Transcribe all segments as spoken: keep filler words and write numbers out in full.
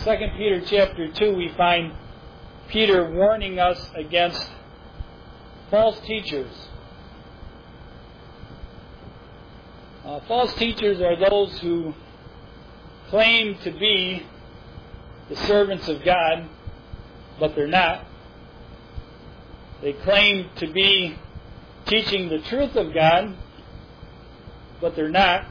Second Peter chapter two, we find Peter warning us against false teachers. Uh, false teachers are those who claim to be the servants of God, but they're not. They claim to be teaching the truth of God, but they're not.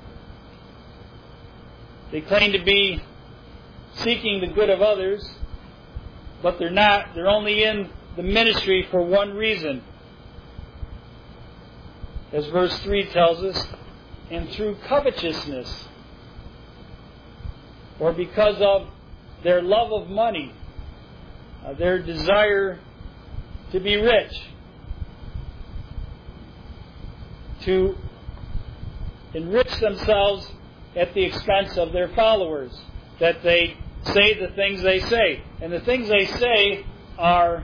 They claim to be seeking the good of others, but they're not. They're only in the ministry for one reason. As verse three tells us, and through covetousness, or because of their love of money, uh, their desire to be rich, to enrich themselves at the expense of their followers, that they say the things they say. And the things they say are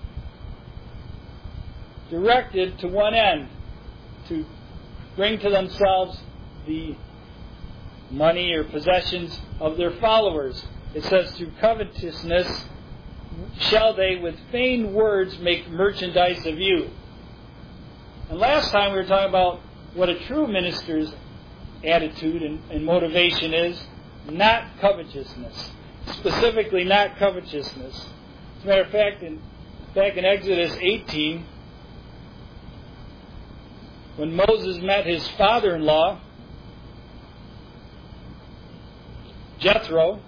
directed to one end, to bring to themselves the money or possessions of their followers. It says, through covetousness shall they with feigned words make merchandise of you. And last time we were talking about what a true minister's attitude and, and motivation is, not covetousness. Specifically, not covetousness. As a matter of fact, in, back in Exodus eighteen, when Moses met his father-in-law, Jethro,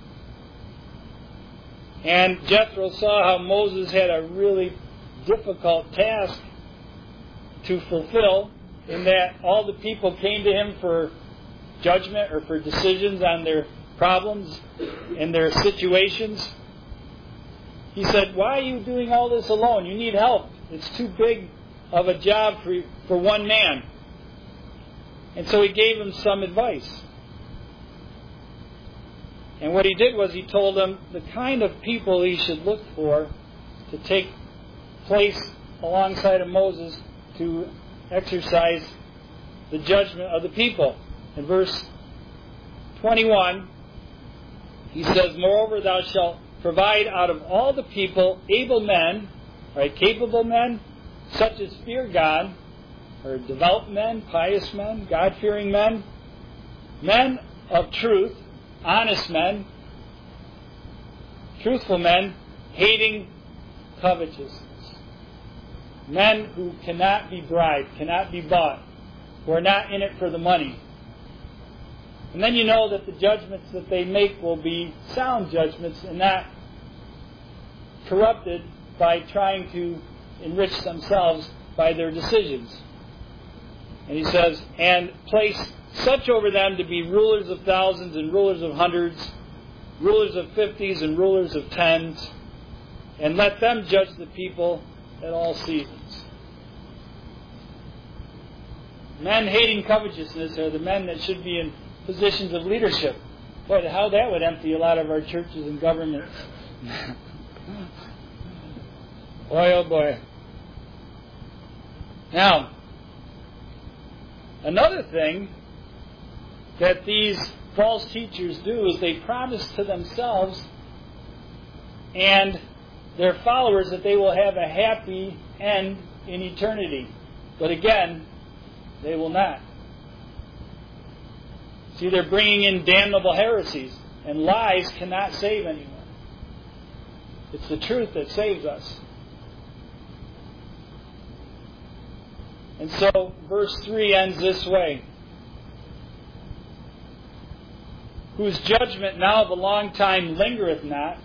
and Jethro saw how Moses had a really difficult task to fulfill, in that all the people came to him for judgment or for decisions on their problems and their situations. He said, why are you doing all this alone? You need help. It's too big of a job for, for one man. And so he gave him some advice. And what he did was he told him the kind of people he should look for to take place alongside of Moses to exercise the judgment of the people. In verse twenty-one, he says, moreover, thou shalt provide out of all the people able men, right, capable men, such as fear God, or devout men, pious men, God-fearing men, men of truth, honest men, truthful men, hating covetousness. Men who cannot be bribed, cannot be bought, who are not in it for the money. And then you know that the judgments that they make will be sound judgments and not corrupted by trying to enrich themselves by their decisions. And he says, and place such over them to be rulers of thousands and rulers of hundreds, rulers of fifties and rulers of tens, and let them judge the people at all seasons. Men hating covetousness are the men that should be in positions of leadership. Boy, how that would empty a lot of our churches and governments. Boy, oh boy. Now, another thing that these false teachers do is they promise to themselves and their followers that they will have a happy end in eternity. But again, they will not. See, they're bringing in damnable heresies, and lies cannot save anyone. It's the truth that saves us. And so, verse three ends this way. Whose judgment now of a long time lingereth not,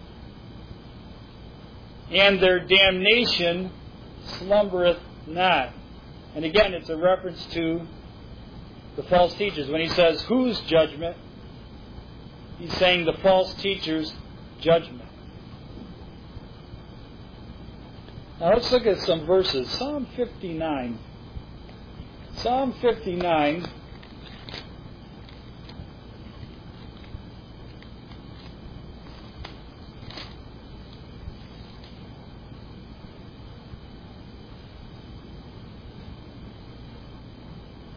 and their damnation slumbereth not. And again, it's a reference to the false teachers. When he says, whose judgment, he's saying the false teacher's judgment. Now let's look at some verses. Psalm fifty-nine. Psalm fifty-nine.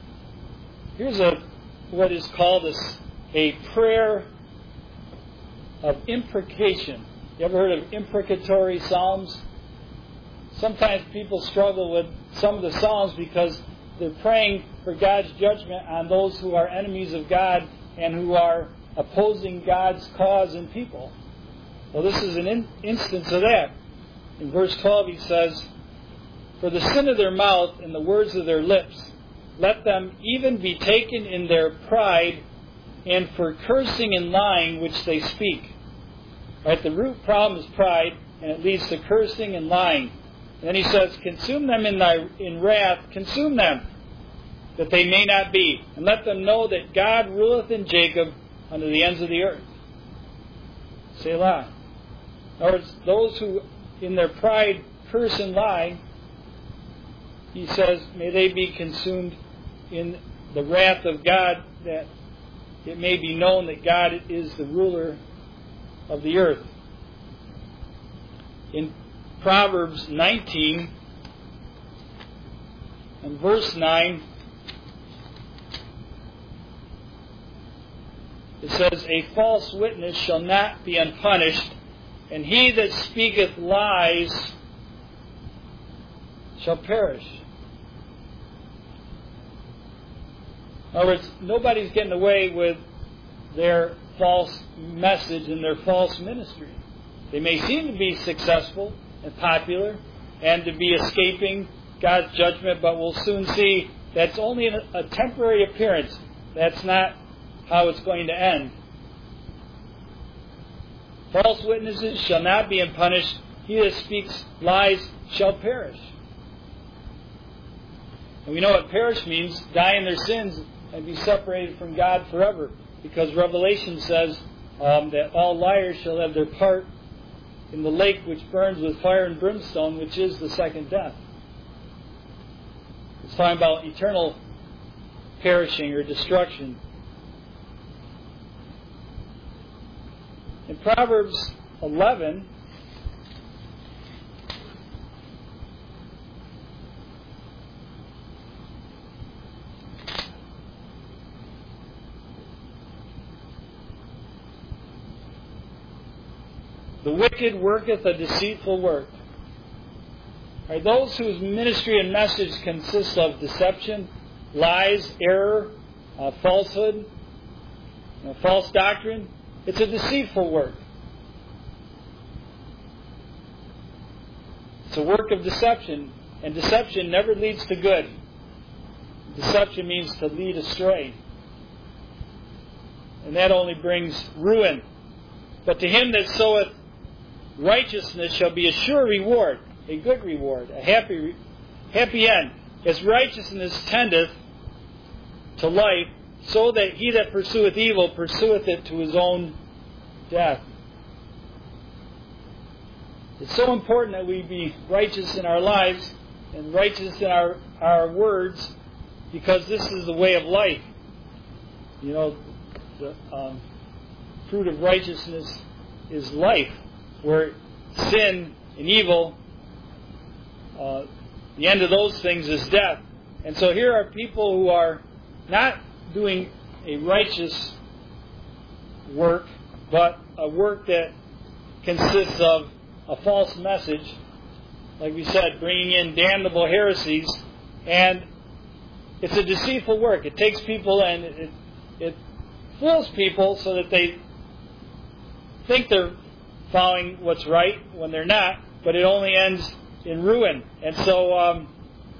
Here's a what is called a, a prayer of imprecation. You ever heard of imprecatory psalms? Sometimes people struggle with some of the psalms because they're praying for God's judgment on those who are enemies of God and who are opposing God's cause and people. Well, this is an in- instance of that. In verse twelve he says, "For the sin of their mouth and the words of their lips, let them even be taken in their pride, and for cursing and lying which they speak." Right? The root problem is pride, and it leads to cursing and lying. And then he says, "Consume them in thy in wrath, consume them, that they may not be, and let them know that God ruleth in Jacob unto the ends of the earth." Selah. In other words, those who in their pride curse and lie, he says, may they be consumed in the wrath of God, that it may be known that God is the ruler of the earth. In Proverbs nineteen and verse nine, it says, "A false witness shall not be unpunished, and he that speaketh lies shall perish." In other words, nobody's getting away with their false message and their false ministry. They may seem to be successful and popular and to be escaping God's judgment, but we'll soon see that's only a temporary appearance. That's not how it's going to end. "False witnesses shall not be unpunished. He that speaks lies shall perish." And we know what perish means: die in their sins and be separated from God forever. Because Revelation says um, that all liars shall have their part in the lake which burns with fire and brimstone, which is the second death. It's talking about eternal perishing or destruction. In Proverbs eleven, "The wicked worketh a deceitful work." Right, those whose ministry and message consists of deception, lies, error, uh, falsehood, you know, false doctrine, it's a deceitful work. It's a work of deception, and deception never leads to good. Deception means to lead astray, and that only brings ruin. "But to him that soweth righteousness shall be a sure reward," a good reward, a happy happy end. "As righteousness tendeth to life, so that he that pursueth evil pursueth it to his own death." It's so important that we be righteous in our lives and righteous in our, our words, because this is the way of life. You know, the um, fruit of righteousness is life, where sin and evil, uh, the end of those things is death. And so here are people who are not doing a righteous work, but a work that consists of a false message, like we said, bringing in damnable heresies, and it's a deceitful work. It takes people and it, it fools people so that they think they're following what's right when they're not, but it only ends in ruin. And so um,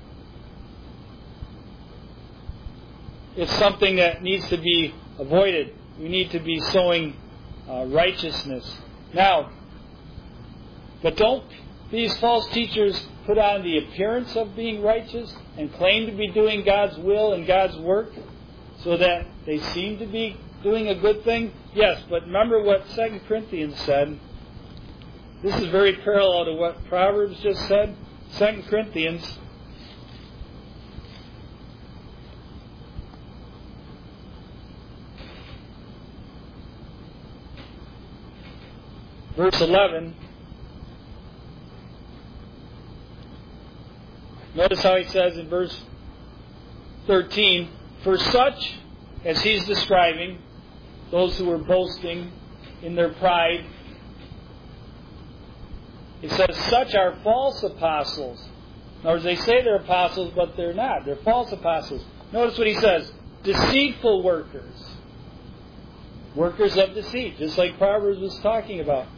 it's something that needs to be avoided. We need to be sowing uh, righteousness. Now, but don't these false teachers put on the appearance of being righteous and claim to be doing God's will and God's work so that they seem to be doing a good thing? Yes, but remember what Second Corinthians said. This is very parallel to what Proverbs just said. Second Corinthians verse eleven. Notice how he says in verse thirteen, "For such as he's describing, those who were boasting in their pride. It says, such are false apostles. In other words, they say they're apostles, but they're not. They're false apostles. Notice what he says. Deceitful workers. Workers of deceit, just like Proverbs was talking about.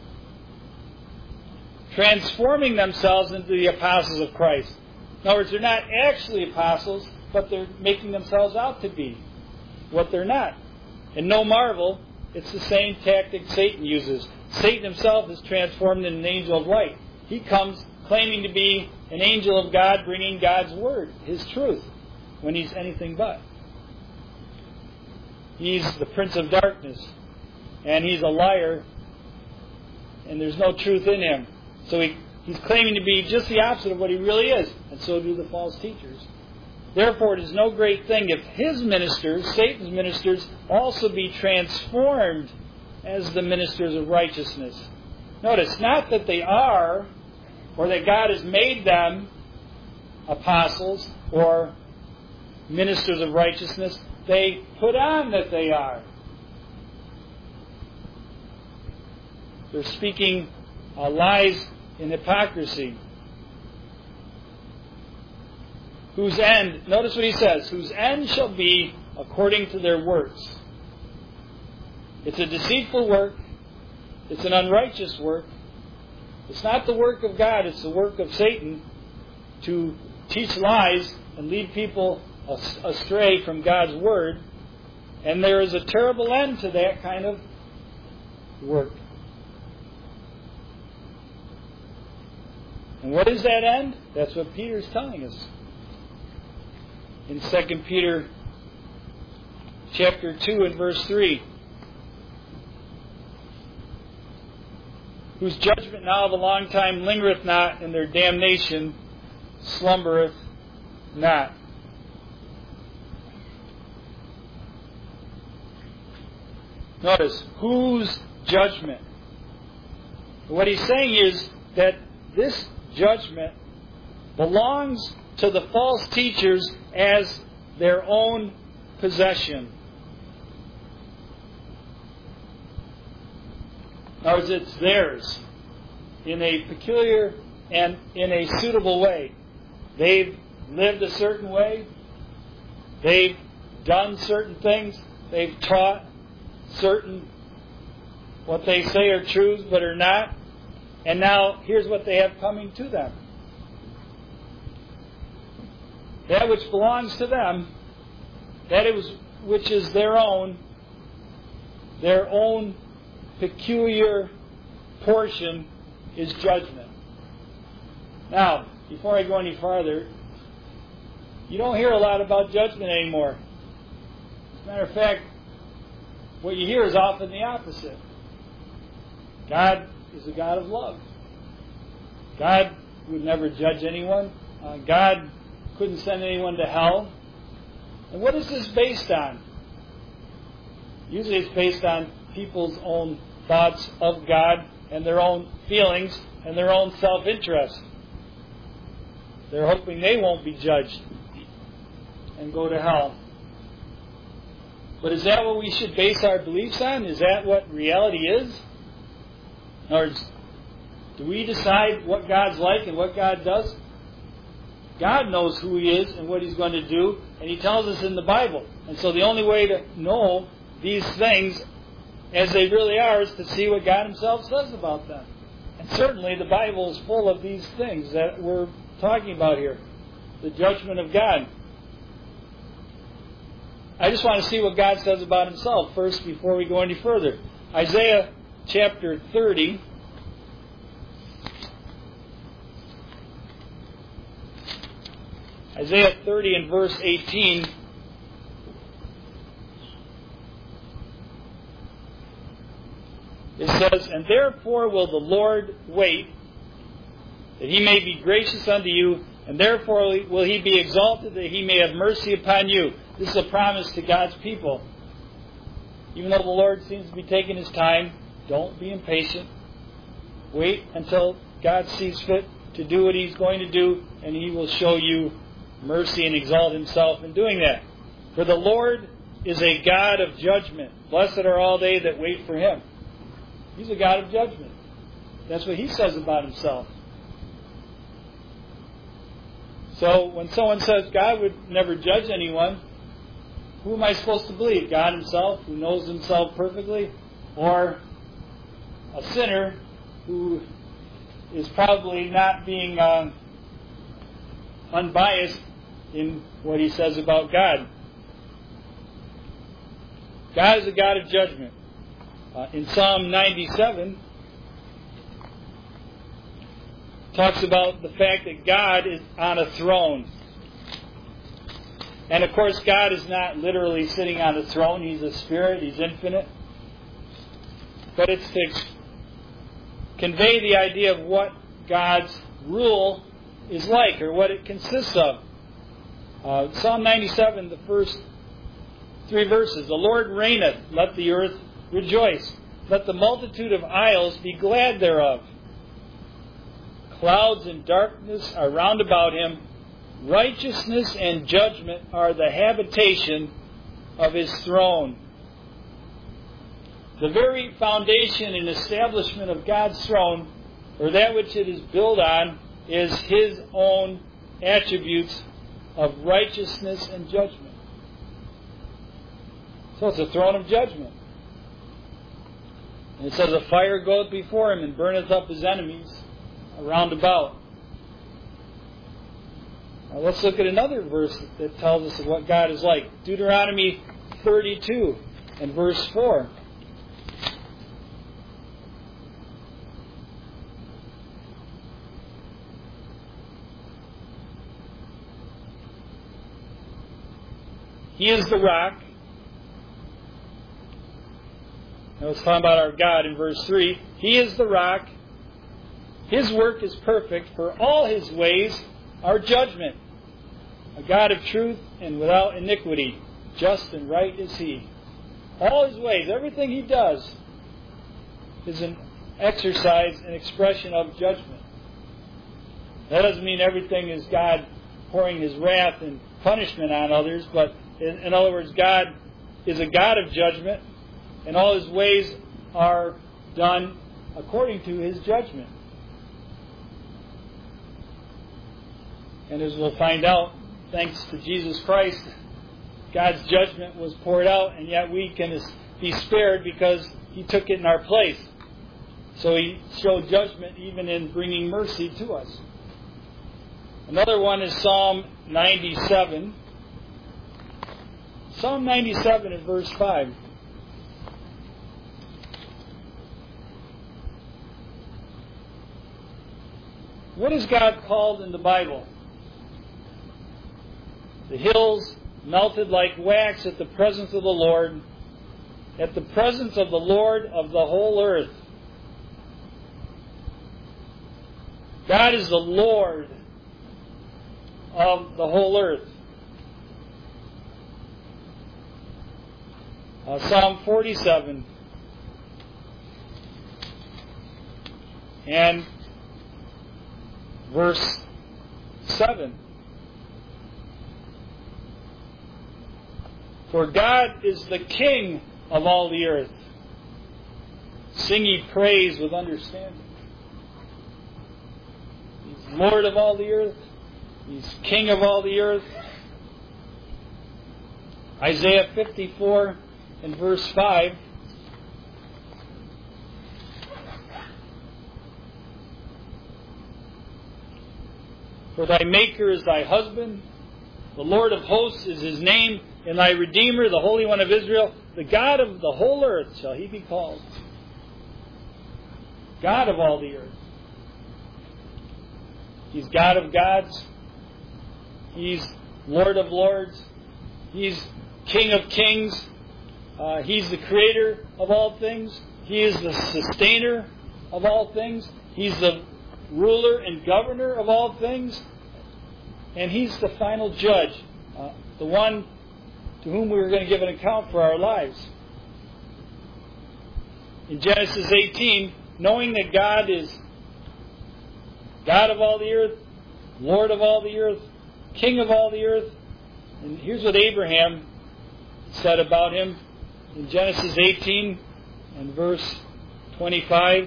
Transforming themselves into the apostles of Christ. In other words, they're not actually apostles, but they're making themselves out to be what they're not. And no marvel, it's the same tactic Satan uses. Satan himself is transformed into an angel of light. He comes claiming to be an angel of God, bringing God's word, His truth, when he's anything but. He's the prince of darkness, and he's a liar, and there's no truth in him. So he, he's claiming to be just the opposite of what he really is, and so do the false teachers. Therefore, it is no great thing if his ministers, Satan's ministers, also be transformed as the ministers of righteousness. Notice, not that they are, or that God has made them apostles or ministers of righteousness. They put on that they are. They're speaking uh, lies in hypocrisy. Whose end, notice what he says, whose end shall be according to their works. It's a deceitful work. It's an unrighteous work. It's not the work of God, it's the work of Satan to teach lies and lead people astray from God's word. And there is a terrible end to that kind of work. And what is that end? That's what Peter's telling us. In Second Peter chapter two and verse three. Whose judgment now of a long time lingereth not, and their damnation slumbereth not. Notice, whose judgment? What he's saying is that this judgment belongs to the false teachers as their own possession. In other words, it's theirs in a peculiar and in a suitable way. They've lived a certain way. They've done certain things. They've taught certain, what they say are truths but are not. And now, here's what they have coming to them. That which belongs to them, that is, which is their own, their own peculiar portion is judgment. Now, before I go any farther, you don't hear a lot about judgment anymore. As a matter of fact, what you hear is often the opposite. God is a God of love. God would never judge anyone. Uh, God couldn't send anyone to hell. And what is this based on? Usually it's based on people's own thoughts of God and their own feelings and their own self-interest. They're hoping they won't be judged and go to hell. But is that what we should base our beliefs on? Is that what reality is? In other words, do we decide what God's like and what God does? God knows who He is and what He's going to do, and He tells us in the Bible. And so the only way to know these things as they really are is to see what God Himself says about them. And certainly the Bible is full of these things that we're talking about here. The judgment of God. I just want to see what God says about Himself first before we go any further. Isaiah chapter thirty. Isaiah thirty and verse eighteen. It says, and therefore will the Lord wait, that He may be gracious unto you, and therefore will He be exalted, that He may have mercy upon you. This is a promise to God's people. Even though the Lord seems to be taking His time, don't be impatient. Wait until God sees fit to do what He's going to do, and He will show you mercy and exalt Himself in doing that. For the Lord is a God of judgment. Blessed are all they that wait for Him. He's a God of judgment. That's what He says about Himself. So when someone says God would never judge anyone, who am I supposed to believe? God Himself, who knows Himself perfectly? Or a sinner who is probably not being uh, unbiased in what he says about God? God is a God of judgment. Uh, in Psalm ninety-seven, talks about the fact that God is on a throne. And of course, God is not literally sitting on a throne. He's a spirit. He's infinite. But it's to convey the idea of what God's rule is like, or what it consists of. Uh, Psalm ninety-seven, the first three verses. The Lord reigneth, let the earth rejoice. Let the multitude of isles be glad thereof. Clouds and darkness are round about Him. Righteousness and judgment are the habitation of His throne. The very foundation and establishment of God's throne, or that which it is built on, is His own attributes of righteousness and judgment. So it's a throne of judgment. And it says, a fire goeth before Him and burneth up His enemies around about. Now let's look at another verse that tells us of what God is like. Deuteronomy thirty-two and verse four. He is the rock. Now let's talk about our God in verse three. He is the rock. His work is perfect, for all His ways are judgment. A God of truth and without iniquity. Just and right is He. All His ways, everything He does, is an exercise, an expression of judgment. That doesn't mean everything is God pouring His wrath and punishment on others, but in, in other words, God is a God of judgment, and all His ways are done according to His judgment. And as we'll find out, thanks to Jesus Christ, God's judgment was poured out, and yet we can be spared because He took it in our place. So He showed judgment even in bringing mercy to us. Another one is Psalm ninety-seven. Psalm ninety-seven in verse five. What is God called in the Bible? The hills melted like wax at the presence of the Lord, at the presence of the Lord of the whole earth. God is the Lord of the whole earth. Uh, Psalm forty-seven and verse seven. For God is the King of all the earth. Sing ye praise with understanding. He's Lord of all the earth. He's King of all the earth. Isaiah fifty-four and verse five. For thy Maker is thy husband. The Lord of hosts is His name. And thy Redeemer, the Holy One of Israel, the God of the whole earth shall He be called. God of all the earth. He's God of gods. He's Lord of lords. He's King of kings. Uh, he's the creator of all things. He is the sustainer of all things. He's the ruler and governor of all things. And He's the final judge. Uh, the one to whom we were going to give an account for our lives. In Genesis eighteen, knowing that God is God of all the earth, Lord of all the earth, King of all the earth, and here's what Abraham said about Him in Genesis eighteen and verse twenty-five.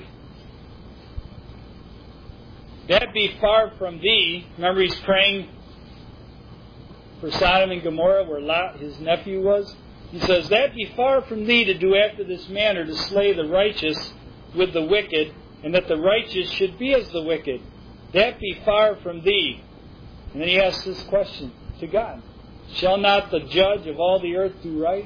That be far from thee. Remember, he's praying for Sodom and Gomorrah, where Lot, his nephew, was. He says, that be far from thee to do after this manner, to slay the righteous with the wicked, and that the righteous should be as the wicked. That be far from thee. And then he asks this question to God. Shall not the judge of all the earth do right?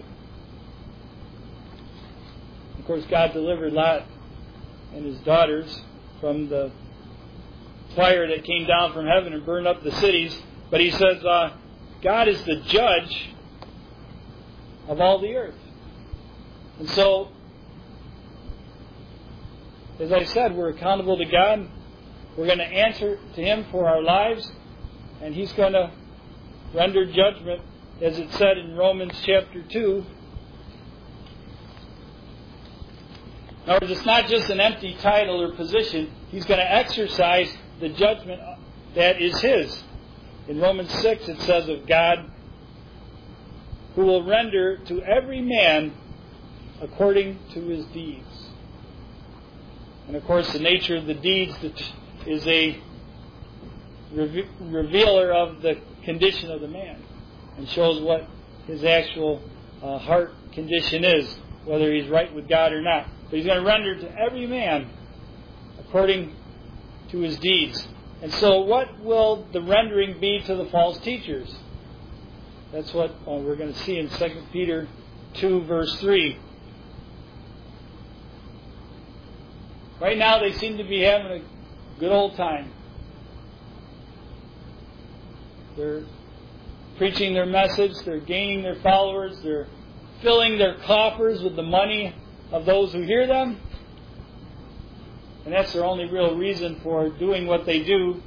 Of course, God delivered Lot and his daughters from the fire that came down from heaven and burned up the cities. But he says, uh, God is the judge of all the earth. And so, as I said, we're accountable to God. We're going to answer to Him for our lives. And He's going to render judgment, as it said in Romans chapter two. In other words, it's not just an empty title or position. He's going to exercise the judgment that is His. In Romans six it says of God, who will render to every man according to his deeds. And of course the nature of the deeds is a revealer of the condition of the man and shows what his actual uh, heart condition is, whether he's right with God or not. But He's going to render to every man according to his deeds. And so what will the rendering be to the false teachers? That's what uh, we're going to see in Second Peter two, verse three. Right now they seem to be having a good old time. They're preaching their message, they're gaining their followers, they're filling their coffers with the money of those who hear them. And that's their only real reason for doing what they do.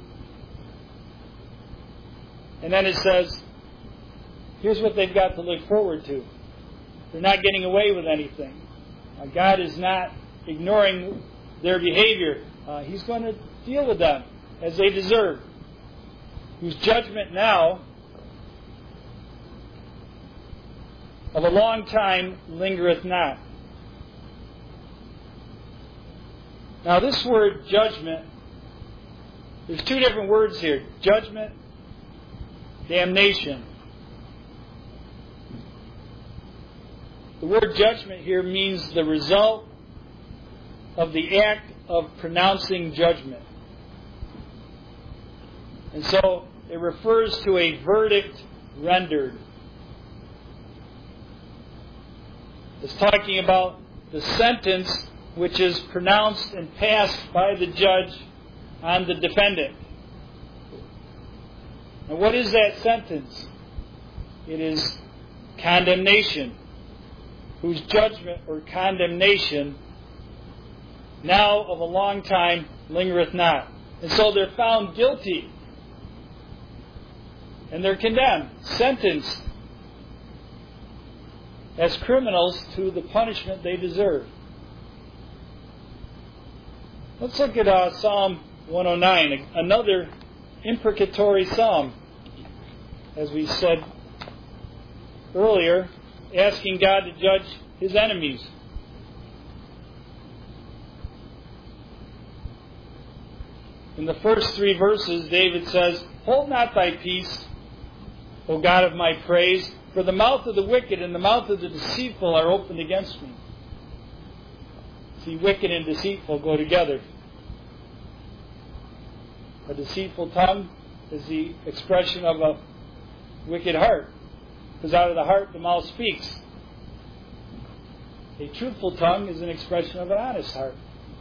And then it says, here's what they've got to look forward to. They're not getting away with anything. Uh, God is not ignoring their behavior. Uh, He's going to deal with them as they deserve. Whose judgment now of a long time lingereth not. Now this word judgment, there's two different words here. Judgment, damnation. The word judgment here means the result of the act of pronouncing judgment. And so it refers to a verdict rendered. It's talking about the sentence which is pronounced and passed by the judge on the defendant. And what is that sentence? It is condemnation, whose judgment or condemnation now of a long time lingereth not. And so they're found guilty. And they're condemned, sentenced as criminals to the punishment they deserve. Let's look at uh, Psalm one oh nine, another imprecatory psalm, as we said earlier, asking God to judge His enemies. In the first three verses, David says, hold not thy peace, O God of my praise, for the mouth of the wicked and the mouth of the deceitful are opened against me. See, wicked and deceitful go together. A deceitful tongue is the expression of a wicked heart, because out of the heart the mouth speaks. A truthful tongue is an expression of an honest heart.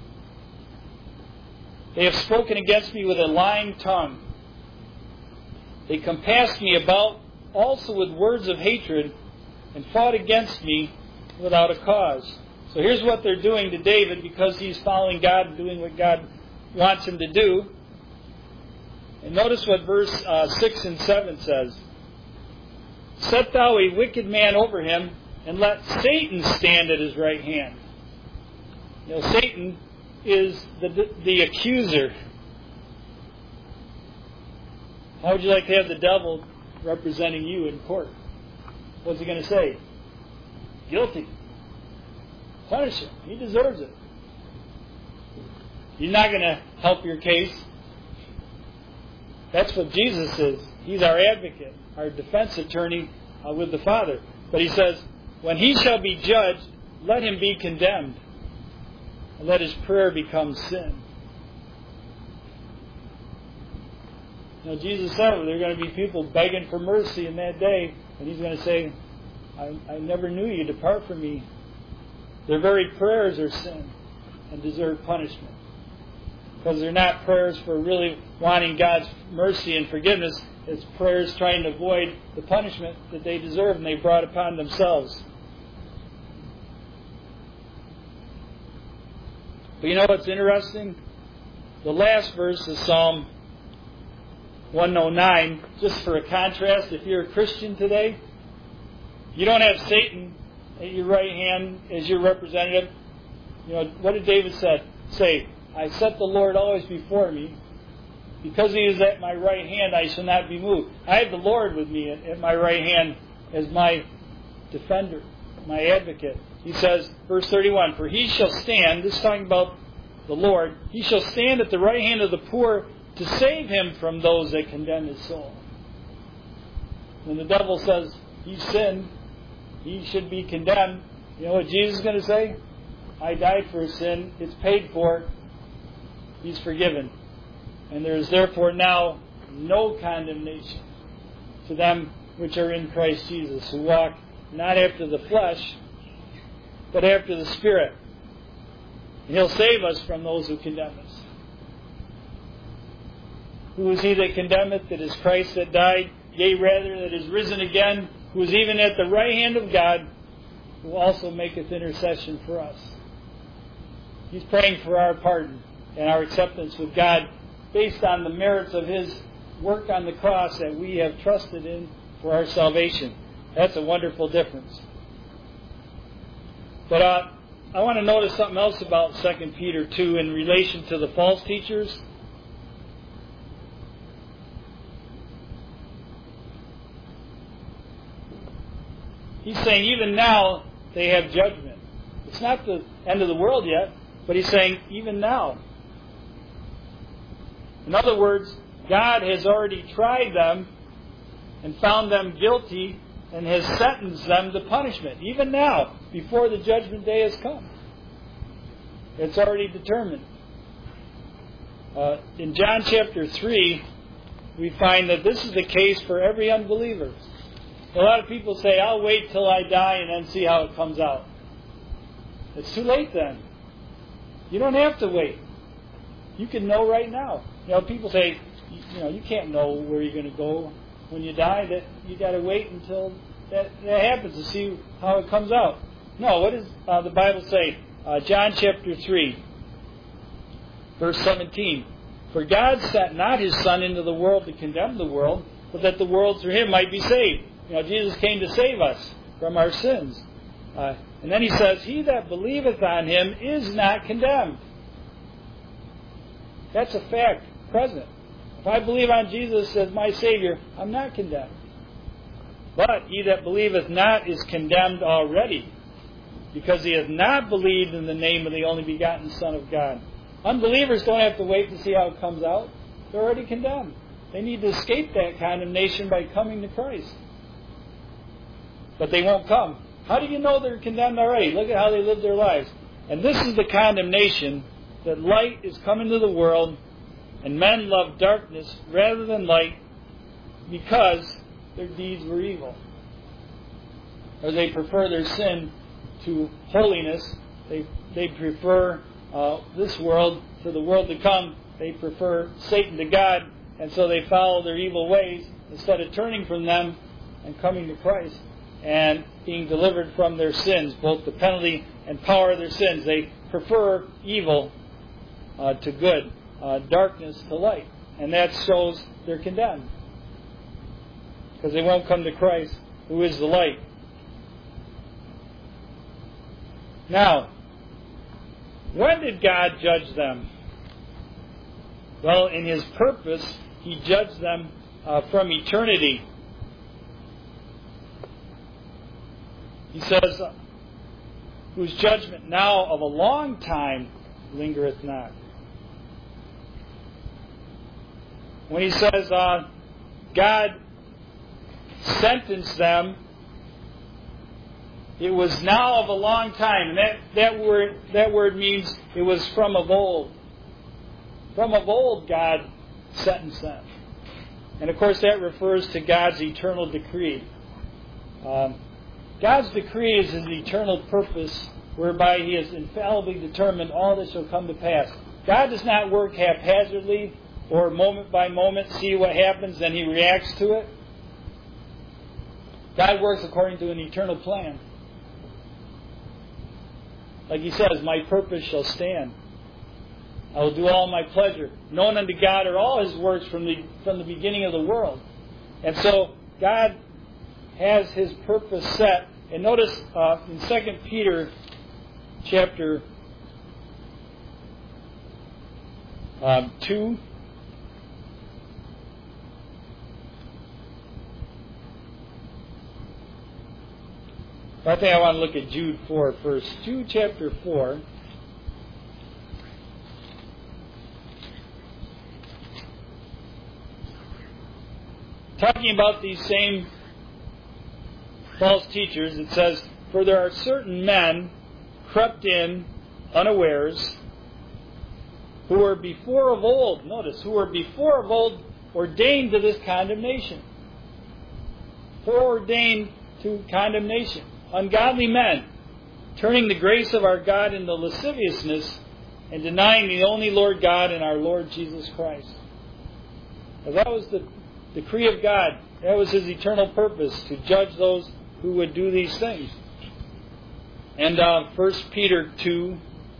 They have spoken against me with a lying tongue. They compassed me about also with words of hatred and fought against me without a cause. So here's what they're doing to David, because he's following God and doing what God wants him to do. And notice what verse uh, six and seven says. Set thou a wicked man over him, and let Satan stand at his right hand. You know, Satan is the, the accuser. How would you like to have the devil representing you in court? What's he going to say? Guilty. Punish him. He deserves it. You're not going to help your case. That's what Jesus is. He's our advocate, our defense attorney uh, with the Father. But he says, when he shall be judged, let him be condemned, and let his prayer become sin. Now, Jesus said there are going to be people begging for mercy in that day, and he's going to say, I, I never knew you. Depart from me. Their very prayers are sin and deserve punishment. Because they're not prayers for really wanting God's mercy and forgiveness. It's prayers trying to avoid the punishment that they deserve and they brought upon themselves. But you know what's interesting? The last verse of Psalm one oh nine, just for a contrast, if you're a Christian today, you don't have Satan at your right hand as your representative. You know, what did David say? Say, I set the Lord always before me. Because he is at my right hand, I shall not be moved. I have the Lord with me at, at my right hand as my defender, my advocate. He says, verse thirty-one, for he shall stand, this is talking about the Lord, he shall stand at the right hand of the poor to save him from those that condemn his soul. When the devil says he sinned, he should be condemned, you know what Jesus is going to say? I died for his sin, it's paid for, he's forgiven. And there is therefore now no condemnation to them which are in Christ Jesus, who walk not after the flesh, but after the Spirit. And he'll save us from those who condemn us. Who is he that condemneth? It is Christ that died, yea, rather, that is risen again, who is even at the right hand of God, who also maketh intercession for us. He's praying for our pardon and our acceptance with God based on the merits of his work on the cross that we have trusted in for our salvation. That's a wonderful difference. But uh, I want to notice something else about Second Peter two in relation to the false teachers. He's saying even now they have judgment. It's not the end of the world yet, but he's saying even now. In other words, God has already tried them and found them guilty and has sentenced them to punishment, even now, before the judgment day has come. It's already determined. Uh, in John chapter three, we find that this is the case for every unbeliever. A lot of people say, I'll wait till I die and then see how it comes out. It's too late then. You don't have to wait. You can know right now. You know, people say, you know, you can't know where you're going to go when you die. That you got to wait until that, that happens to see how it comes out. No, what does uh, the Bible say? Uh, John chapter three, verse seventeen. For God sent not his Son into the world to condemn the world, but that the world through him might be saved. You know, Jesus came to save us from our sins. Uh, and then he says, he that believeth on him is not condemned. That's a fact, present. If I believe on Jesus as my Savior, I'm not condemned. But he that believeth not is condemned already, because he hath not believed in the name of the only begotten Son of God. Unbelievers don't have to wait to see how it comes out. They're already condemned. They need to escape that condemnation by coming to Christ. But they won't come. How do you know they're condemned already? Look at how they live their lives. And this is the condemnation, that light is come into the world, and men love darkness rather than light, because their deeds were evil. Or they prefer their sin to holiness. They they prefer uh, this world to the world to come. They prefer Satan to God, and so they follow their evil ways instead of turning from them and coming to Christ and being delivered from their sins, both the penalty and power of their sins. They prefer evil uh, to good, uh, darkness to light. And that shows they're condemned, because they won't come to Christ, who is the light. Now, when did God judge them? Well, in his purpose, he judged them uh, from eternity. He says, whose judgment now of a long time lingereth not. when he says uh, God sentenced them, it was now of a long time. And that, that word that word means it was from of old. From of old God sentenced them. And of course that refers to God's eternal decree. Um, God's decree is His eternal purpose, whereby He has infallibly determined all that shall come to pass. God does not work haphazardly or moment by moment, see what happens, then He reacts to it. God works according to an eternal plan. Like He says, my purpose shall stand. I will do all my pleasure. Known unto God are all His works from the from the beginning of the world. And so God has His purpose set. And notice uh, in Second Peter chapter um, two, I think I want to look at Jude four first. Jude chapter four. Talking about these same false teachers, it says, for there are certain men crept in unawares, who were before of old, notice, who were before of old ordained to this condemnation. Foreordained to condemnation. Ungodly men, turning the grace of our God into lasciviousness and denying the only Lord God and our Lord Jesus Christ. Now that was the decree of God. That was His eternal purpose, to judge those who would do these things. And uh, First Peter two,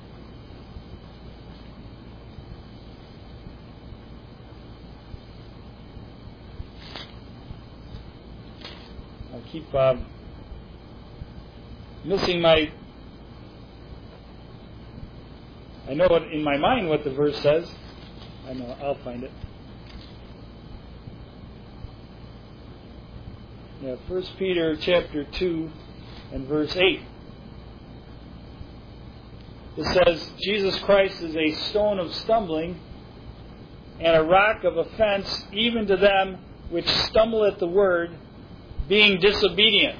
I'll keep uh, missing my... I know what, in my mind what the verse says. I know, I'll find it. Yeah, First Peter chapter two and verse eight. It says, Jesus Christ is a stone of stumbling and a rock of offense, even to them which stumble at the word, being disobedient.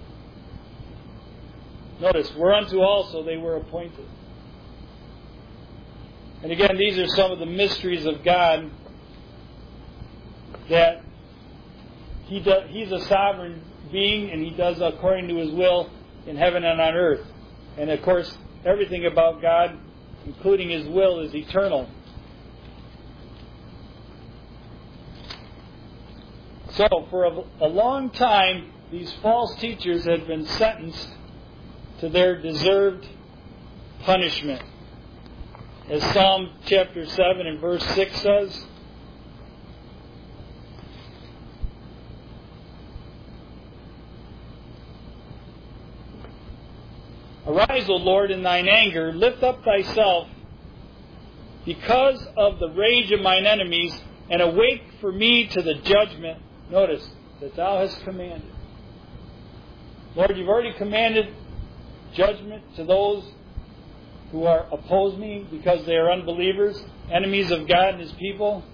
Notice, whereunto also they were appointed. And again, these are some of the mysteries of God, that He does, He's a sovereign being, and He does according to His will in heaven and on earth. And of course, everything about God, including His will, is eternal. So, for a, a long time, these false teachers had been sentenced to their deserved punishment. As Psalm chapter seven and verse six says, arise, O Lord, in thine anger, lift up thyself because of the rage of mine enemies, and awake for me to the judgment, notice, that thou hast commanded. Lord, you've already commanded judgment to those who are oppose me because they are unbelievers, enemies of God and His people.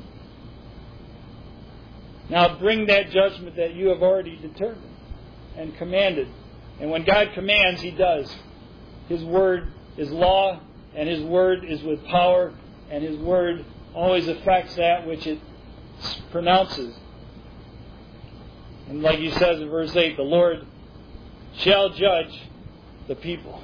Now bring that judgment that you have already determined and commanded. And when God commands, He does. His word is law, and His word is with power, and His word always affects that which it pronounces. And like He says in verse eight, the Lord shall judge the people.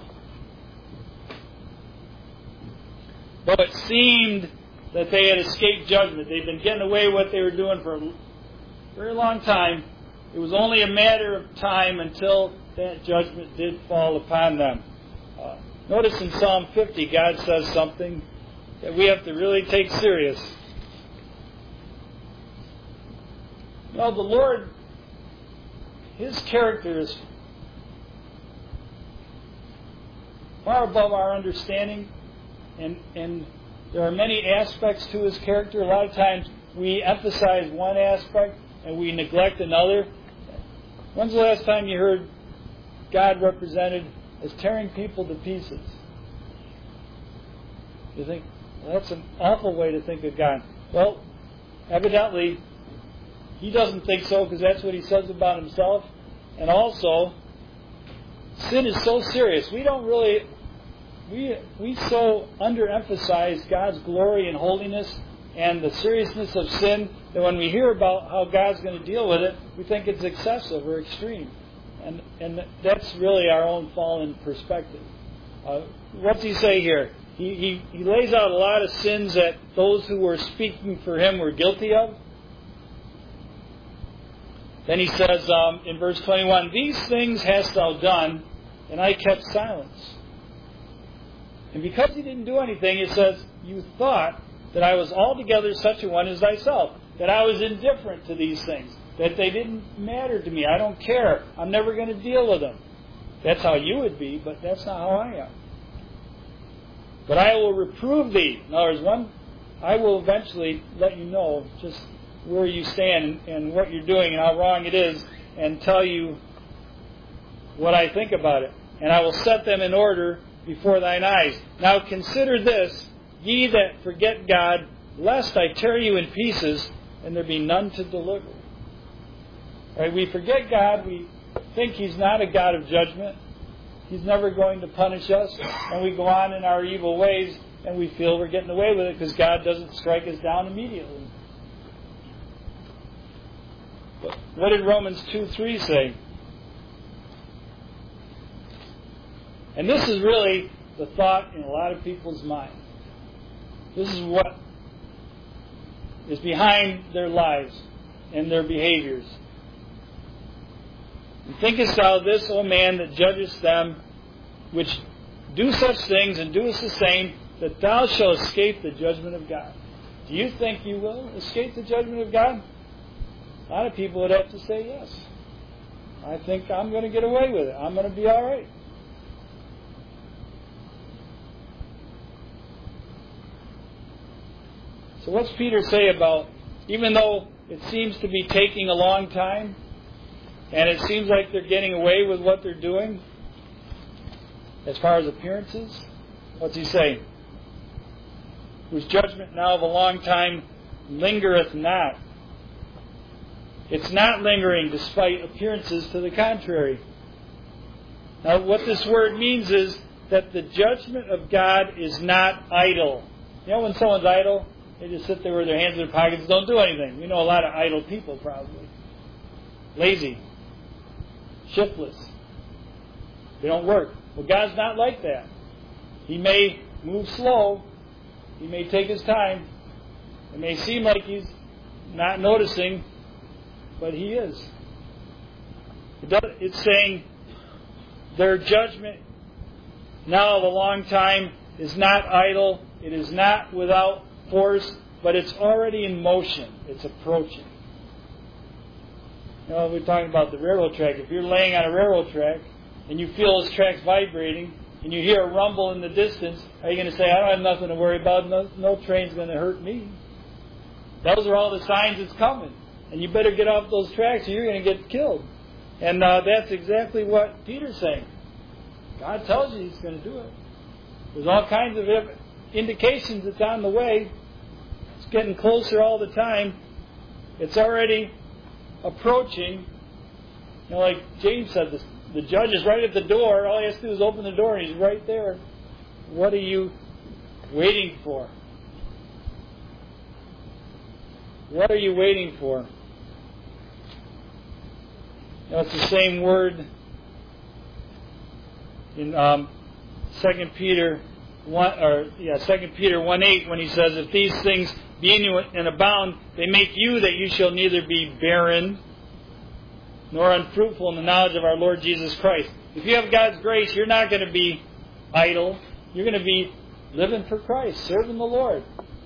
Though it seemed that they had escaped judgment, they'd been getting away with what they were doing for a very long time, it was only a matter of time until that judgment did fall upon them. Uh, notice in Psalm fifty, God says something that we have to really take serious. You know, the Lord, His character is far above our understanding, and, and there are many aspects to His character. A lot of times we emphasize one aspect and we neglect another. When's the last time you heard God represented as tearing people to pieces? You think, well, that's an awful way to think of God. Well, evidently, he doesn't think so because that's what he says about himself. And also, sin is so serious. We don't really, we we so underemphasize God's glory and holiness and the seriousness of sin that when we hear about how God's going to deal with it, we think it's excessive or extreme. And and that's really our own fallen perspective. Uh, what's he say here? He, he, he lays out a lot of sins that those who were speaking for him were guilty of. Then he says um, in verse twenty-one, "These things hast thou done, and I kept silence." And because he didn't do anything, it says, "You thought that I was altogether such a one as thyself," that I was indifferent to these things, that they didn't matter to me. I don't care. I'm never going to deal with them. That's how you would be, but that's not how I am. "But I will reprove thee." In other words, one, I will eventually let you know just where you stand and what you're doing and how wrong it is, and tell you what I think about it. "And I will set them in order before thine eyes. Now consider this, ye that forget God, lest I tear you in pieces, and there be none to deliver." Right? We forget God. We think He's not a God of judgment. He's never going to punish us. And we go on in our evil ways, and we feel we're getting away with it because God doesn't strike us down immediately. But what did Romans two three say? And this is really the thought in a lot of people's mind. This is what is behind their lives and their behaviors. "And thinkest thou this, O man, that judgest them, which do such things, and doest the same, that thou shalt escape the judgment of God?" Do you think you will escape the judgment of God? A lot of people would have to say yes. I think I'm going to get away with it. I'm going to be all right. So what's Peter say about, even though it seems to be taking a long time, and it seems like they're getting away with what they're doing, as far as appearances, what's he say? "Whose judgment now of a long time lingereth not." It's not lingering despite appearances to the contrary. Now what this word means is that the judgment of God is not idle. You know when someone's idle? They just sit there with their hands in their pockets and don't do anything. We know a lot of idle people probably. Lazy. Shiftless. They don't work. Well, God's not like that. He may move slow. He may take His time. It may seem like He's not noticing, but He is. It's saying their judgment now of a long time is not idle. It is not without force, but it's already in motion. It's approaching. You know, we're talking about the railroad track. If you're laying on a railroad track and you feel those tracks vibrating and you hear a rumble in the distance, are you going to say, "I don't have nothing to worry about. No, no train's going to hurt me"? Those are all the signs it's coming. And you better get off those tracks or you're going to get killed. And uh, that's exactly what Peter's saying. God tells you He's going to do it. There's all kinds of indications it's on the way. It's getting closer all the time. It's already approaching. You know, like James said, the, the judge is right at the door. All he has to do is open the door and He's right there. What are you waiting for? What are you waiting for? You know, it's the same word in um, Second Peter one, or yeah, Second Peter one eight, when he says, "If these things be in you and abound, they make you that you shall neither be barren nor unfruitful in the knowledge of our Lord Jesus Christ." If you have God's grace, you're not going to be idle. You're going to be living for Christ, serving the Lord.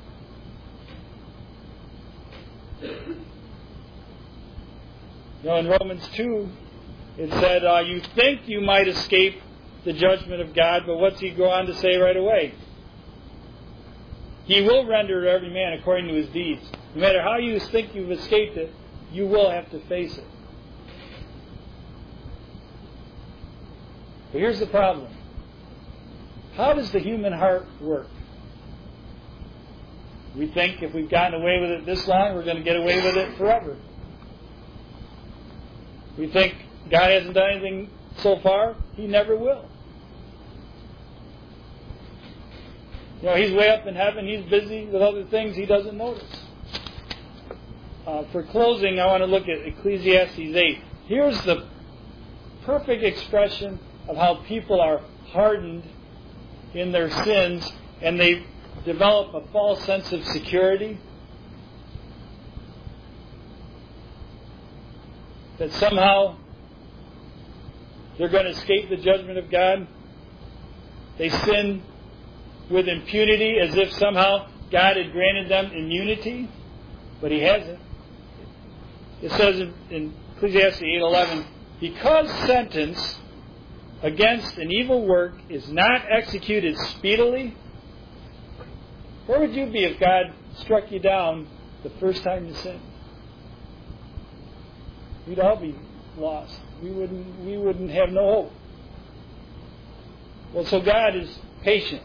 You know, in Romans two, it said, uh, you think you might escape the judgment of God, but what's he go on to say right away? He will render to every man according to his deeds. No matter how you think you've escaped it, you will have to face it. But here's the problem. How does the human heart work? We think if we've gotten away with it this long, we're going to get away with it forever. We think God hasn't done anything so far. He never will. You know, He's way up in heaven. He's busy with other things He doesn't notice. Uh, for closing, I want to look at Ecclesiastes eight. Here's the perfect expression of how people are hardened in their sins, and they develop a false sense of security. That somehow they're going to escape the judgment of God. They sin with impunity as if somehow God had granted them immunity, but He hasn't. It says in, in Ecclesiastes eight eleven, because sentence against an evil work is not executed speedily. Where would you be if God struck you down the first time you sinned? We'd all be lost. We wouldn't, we wouldn't have no hope. Well, so God is patient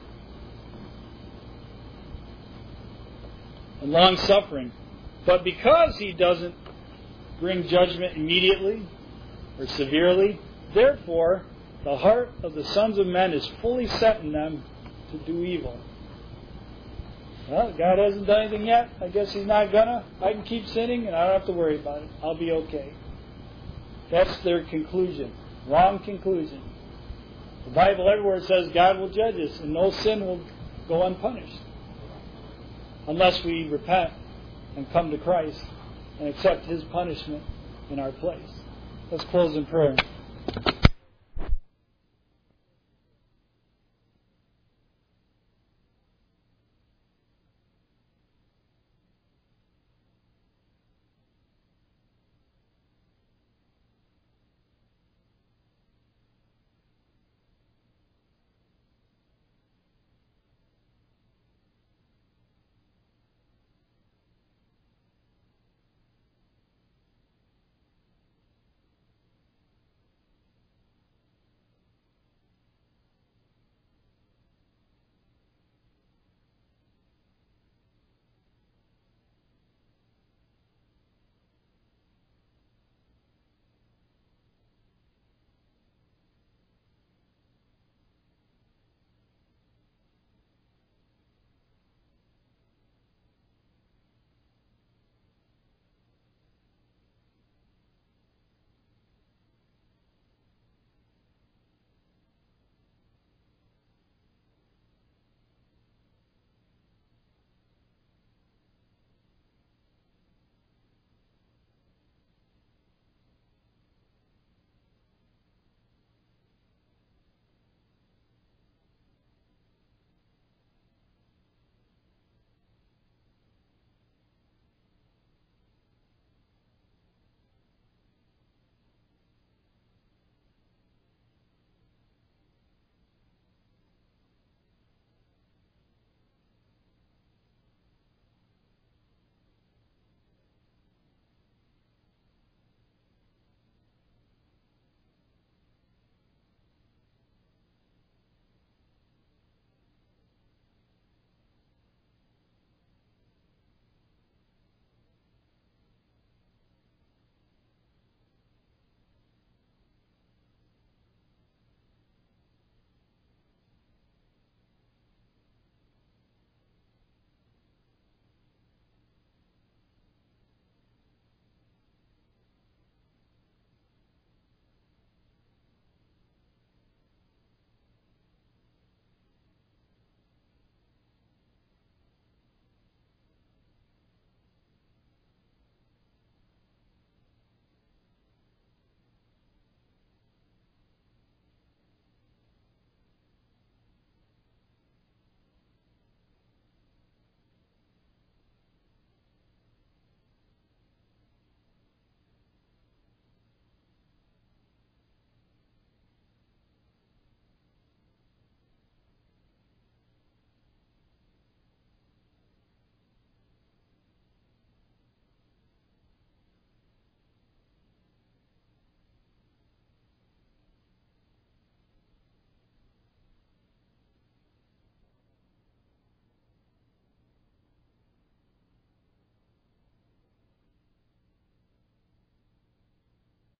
and long-suffering. But because He doesn't bring judgment immediately or severely, therefore, the heart of the sons of men is fully set in them to do evil. Well, God hasn't done anything yet. I guess He's not gonna. I can keep sinning and I don't have to worry about it. I'll be okay. That's their conclusion. Wrong conclusion. The Bible everywhere says God will judge us and no sin will go unpunished. Unless we repent and come to Christ and accept His punishment in our place. Let's close in prayer.